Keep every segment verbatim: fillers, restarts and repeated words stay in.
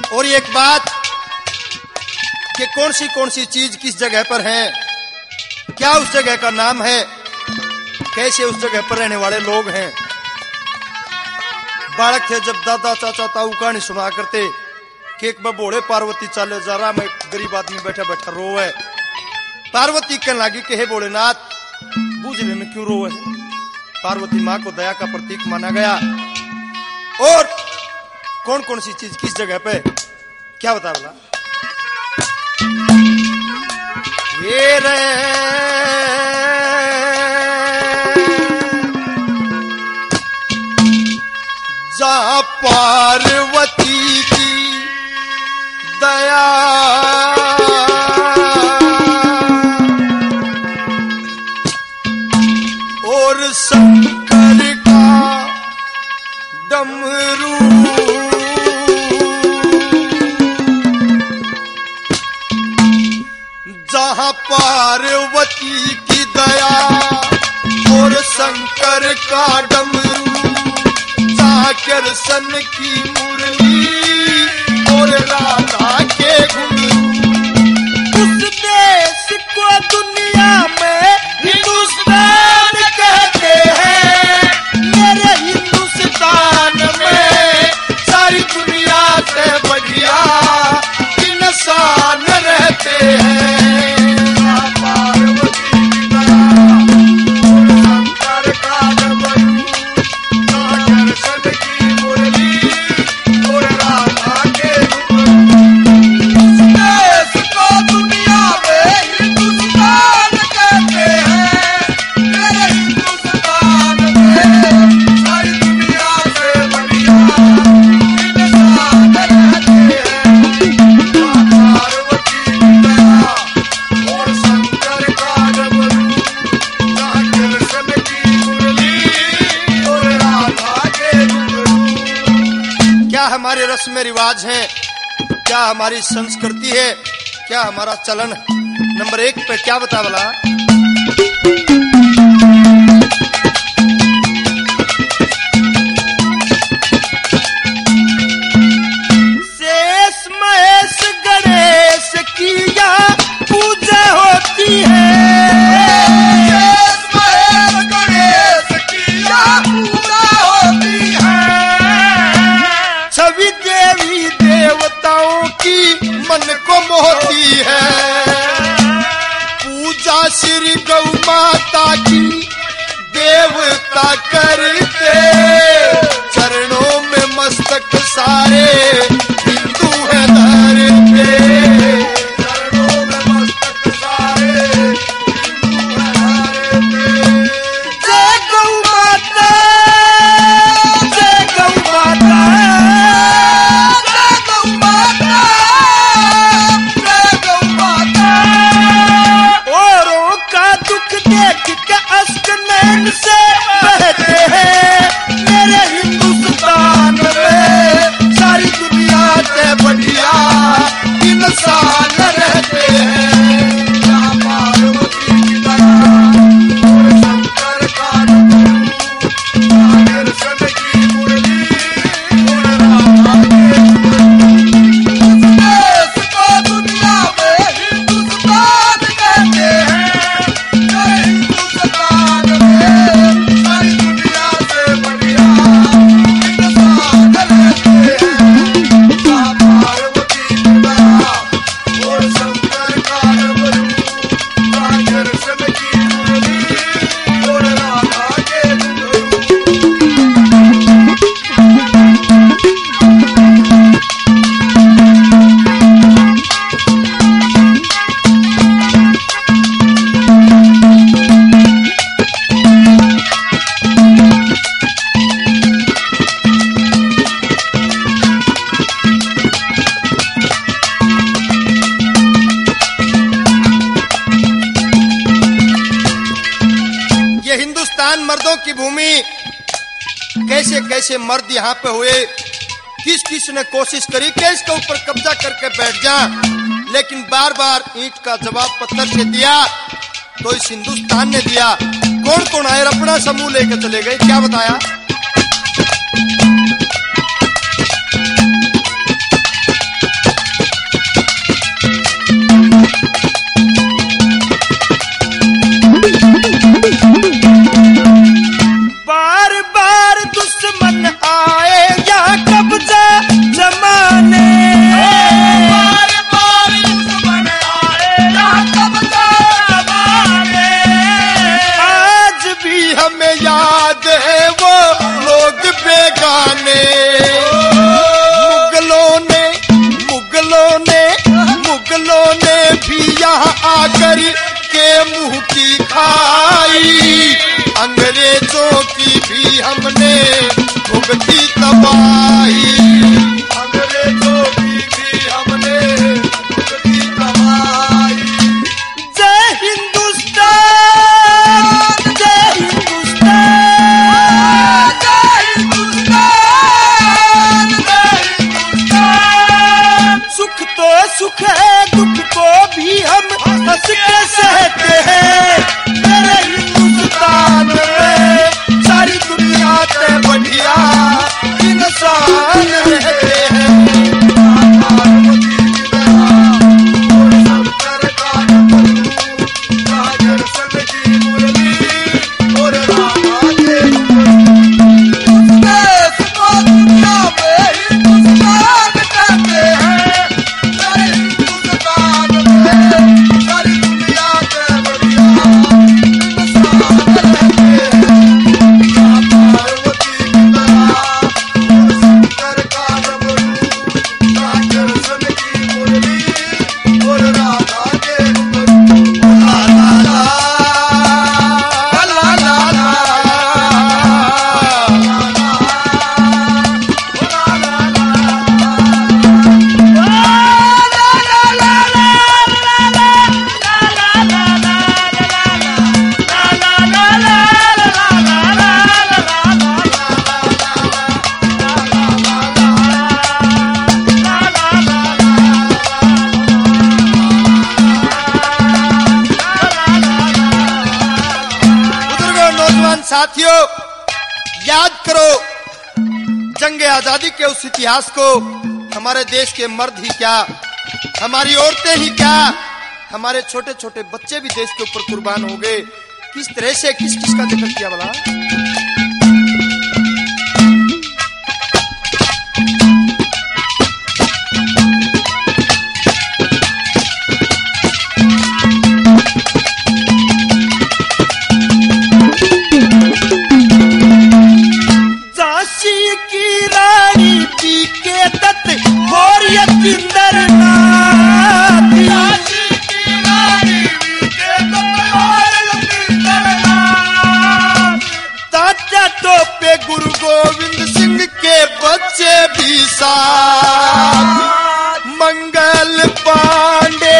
और एक बात कि कौन सी कौन सी चीज किस जगह पर है, क्या उस जगह का नाम है, कैसे उस जगह पर रहने वाले लोग हैं। बालक थे जब दादा चाचा ताऊ कहानी सुना करते कि एक बार बोले पार्वती चाले जा रहा, मैं गरीब आदमी बैठा बैठा रोवे। पार्वती कहने लगी कि हे भोलेनाथ बूझ लेने क्यों रोवे। पार्वती माँ को दया का प्रतीक माना गया। और कौन कौन सी चीज किस जगह पे, क्या बता बोला ये रे जा पार्वती की दया और शंकर का डमरू जहां पार्वती की दया और शंकर का डमरू, जहां कृष्ण की मुरली और राधा के घुंघरू। उस देश को दुनिया में हिंदुस्तान कहते हैं, मेरे हिंदुस्तान में सारी दुनिया से बढ़िया इंसान रहते हैं। हमारे रस्म में रिवाज है, क्या हमारी संस्कृति है, क्या हमारा चलन। नंबर एक पे क्या बता बोला शेष महेश गणेश की यहाँ पूजा होती है। मन को मोहती है पूजा श्री गौ माता की देवता करते, चरणों में मस्तक सारे हिंदू है धरते, चरणों में मस्तक सारे हिंदू है धरते। जय गौ माता, जय गौ माता, से बहते हैं मेरे हिंदुस्तान में सारी दुनिया से बढ़िया इंसान रहते हैं। जहाँ पार्वती की दया और शंकर का डमरू, जहाँ कृष्ण की मुरली और राधा के घुंघरू। देश को दुनिया में हिंदुस्तान कहते हैं, मर्दों की भूमि, कैसे कैसे मर्द यहाँ पे हुए, किस किस ने कोशिश करी कि इसके ऊपर कब्जा करके बैठ जा, लेकिन बार बार ईंट का जवाब पत्थर से दिया तो इस हिंदुस्तान ने दिया। कौन कौन आए अपना समूह लेकर चले गए, क्या बताया सुख है दुख को भी हम हंस के सहते हैं। मेरे हिंदुस्तान में सारी दुनिया से बढ़िया इंसान रहते हैं। साथियों, याद करो जंग आजादी के उस इतिहास को। हमारे देश के मर्द ही क्या, हमारी औरतें ही क्या, हमारे छोटे छोटे बच्चे भी देश के ऊपर कुर्बान हो गए। किस तरह से, किस किस का जिक्र किया भला? गुरु गोविंद सिंह के बच्चे भी साथ, मंगल पांडे,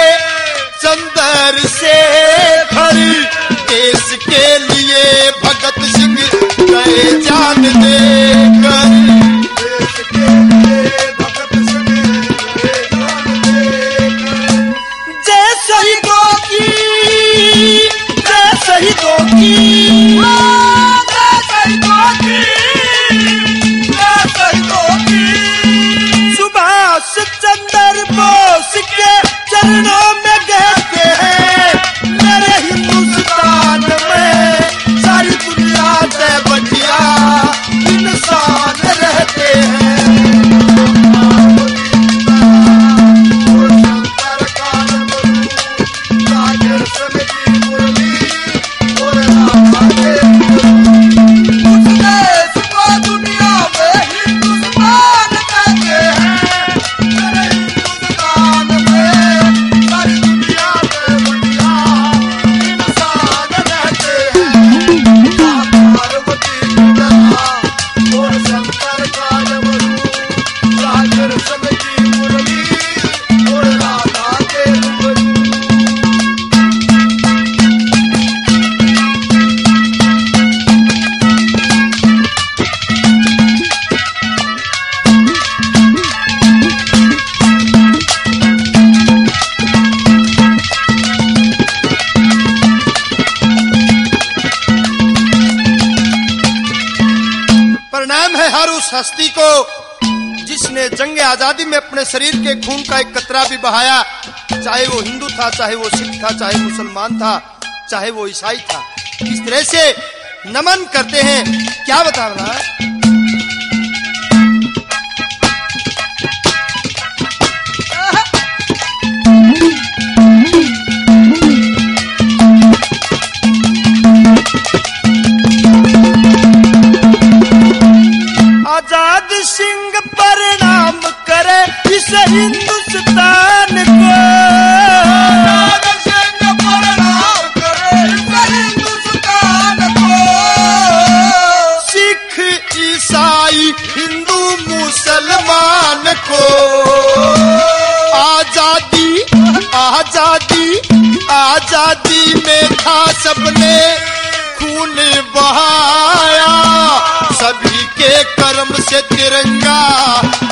चंद्रशेखर, देश के लिए भगत सिंह गए जान देकर। देश के लिए भगत सिंह गए जान देकर। जय शहीदों की, जय शहीदों की, सुभाष चंद्र बोस के चरणों में कहते हैं। मेरे हिंदुस्तान में सारी दुनिया से बढ़िया इंसान रहते हैं। उस हस्ती को जिसने जंग आजादी में अपने शरीर के खून का एक कतरा भी बहाया, चाहे वो हिंदू था, चाहे वो सिख था, चाहे मुसलमान था, चाहे वो ईसाई था। इस तरह से नमन करते हैं। क्या बता रहा है? आजाद सिंह प्रणाम करे इस हिंदुस्तान को। आजाद सिंह प्रणाम करे इस हिंदुस्तान को। सिख ईसाई हिंदू मुसलमान को। आजादी आजादी आजादी में था सबने खून बहाया, सभी के कर्म से तिरंगा